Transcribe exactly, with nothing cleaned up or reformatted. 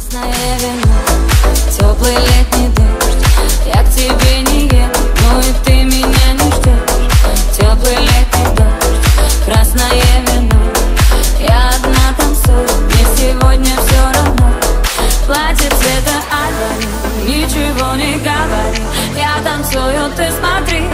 Красное вино, теплый летний дождь. Я к тебе не еду, но и ты меня не ждешь. Теплый летний дождь, красное вино. Я одна танцую, мне сегодня все равно. Платье цвета айвори, ничего не говори. Я танцую, ты смотри.